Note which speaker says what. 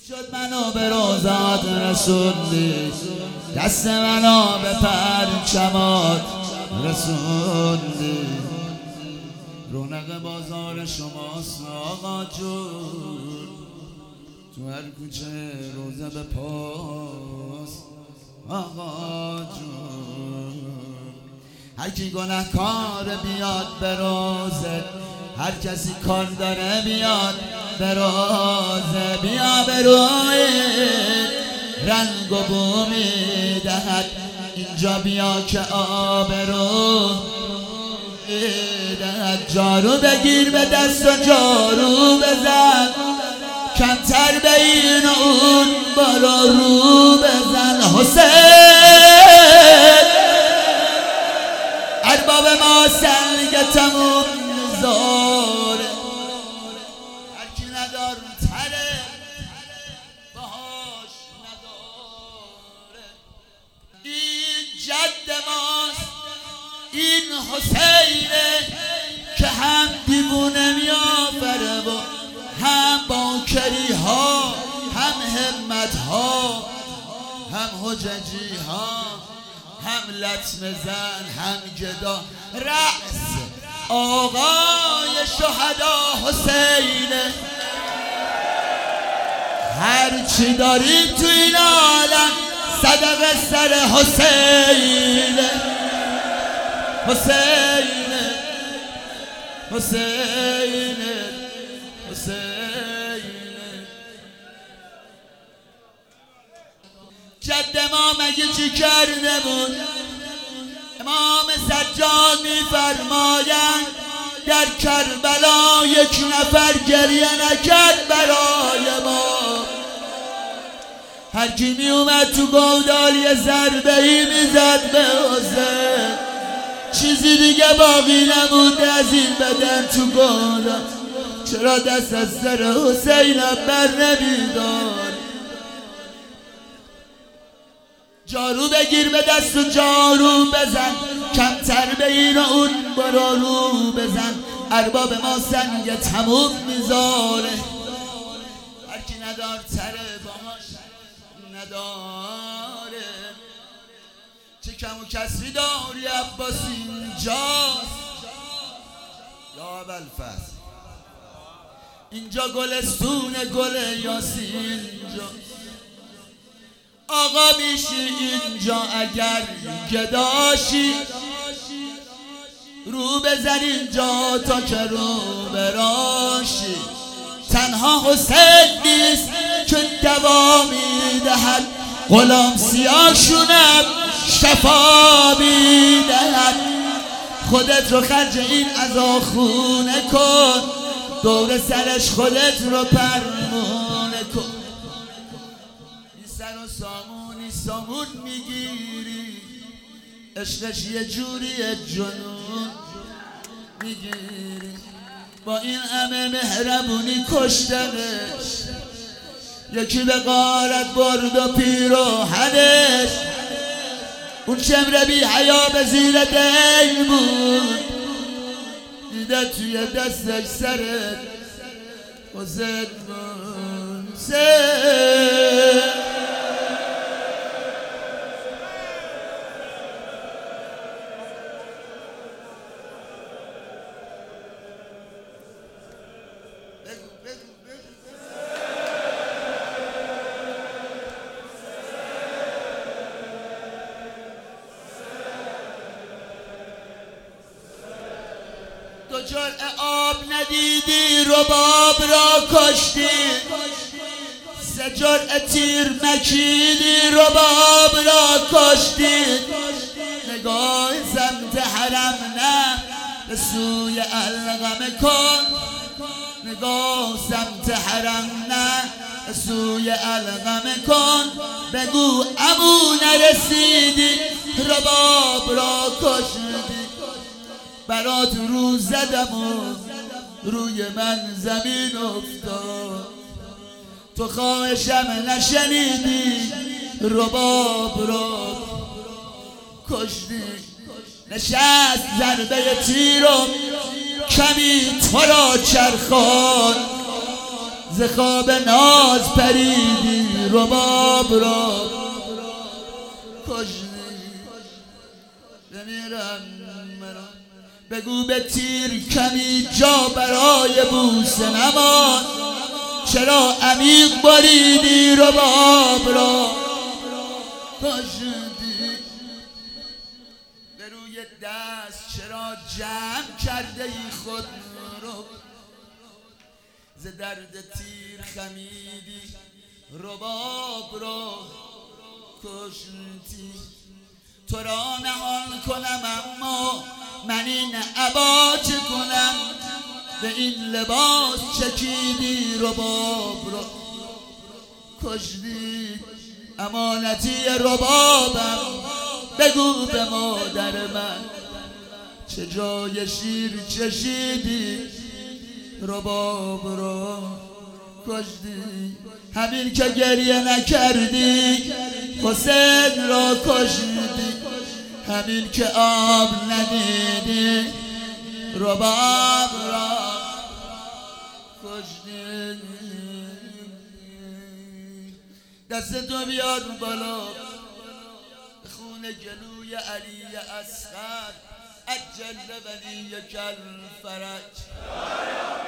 Speaker 1: شد منو به روزات رسوندی، دست منو به پرچمات رسوندی. رونق بازار شماست آقا جون، تو هر کوچه روزه به پاس آقا جون. هر کی گناهکار بیاد به روزه، هر کسی کار داره بیاد به روزه، بیا به روی رنگ و بو میدهد اینجا، بیا که آبرو میدهد. جارو بگیر به دست و جارو بزن، کمتر به این و اون برو رو بزن. حسین ارباب ما سنگ تموم زاره، هرکی ندار تره باهاش نداره. این جد ماست، این حسینه که هم دیوونه میآفره و هم باکری ها، هم همت ها، هم حججی ها، هم لطمه زن، هم گدا. رأس آقای شهدا حسینه، هر چی داری تو این عالم صدقه سر حسینه. حسینه حسینه حسینه. جد ما مگه چی کرده بود؟ امام سجاد می‌فرمایند در کربلا یک نفر گریه نکرد برای ما. هر کی می اومد تو گودال یه ضربه‌ای میزد به حسین، چیزی دیگه باقی نمونده از این بدن تو گودال. چرا دست از سر حسینم بر نمی‌دار؟ جارو بگیر به دست و جارو بزن، کمتر به این و اون برو رو بزن. ارباب ما سنگ تموم میذاره، هرکی ندار تره باهاش نداره. چه کم و کسری داری عباس اینجاست یا ابوالفضل، اینجا گلستون گل یاسین جاست. آقا میشی اینجا اگر گداشی، رو بزن اینجا تا که رو براشی. تنها حسین نیست که دوا میدهد، غلام سیاهشونم شفا میدهد. خودت رو خرج این عزاخونه کن، دور سرش خودت رو پرمونه کن. سر و سامونی سامون میگیری، عشقش یه جوری جنون میگیری. با این همه مهربونی کشتنش، یکی به غارت برد و پیراهنش. اون چمره بی حیا به زیر دین بود، دیده توی دستش سرت حسین دو جرعه آب ندیدی رباب را کشتی، سه جرعه تیر مکیدی رباب را کشتی. نگاه سمت حرم نه به سوی القمه کن، نگاه سمت حرم نه به سوی القمه کن. بگو عمو نرسیدی رباب را کشتی، برات رو زدم و روی من زمین افتاد. تو خواهشم نشنیدی رباب را کشتی. نشست ضربه تیرم کمی تو را چرخان، ز خواب ناز پریدی رباب را کشتی. بمیرم مرا بگو به تیر کمی جا برای بوسه نمان، چرا عمیق بریدی رباب را کشتی. به روی دست چرا جمع کرده ای خود رو، ز درد تیر خمیدی رباب را کشتی. تو را نهان کنم اما من این عبا چه کنم، به این لباس چکیدی رباب را کشتی. امانتی ربابم بگو به مادر من، چه جای شیر چشیدی رباب را کشتی. همین که گریه نکردی حسین را کشتی، همین که آب ندیدی رباب را کشتی. دست تو بیاد بالا خون جلوی علی اصغر عجل ولیک الفرج.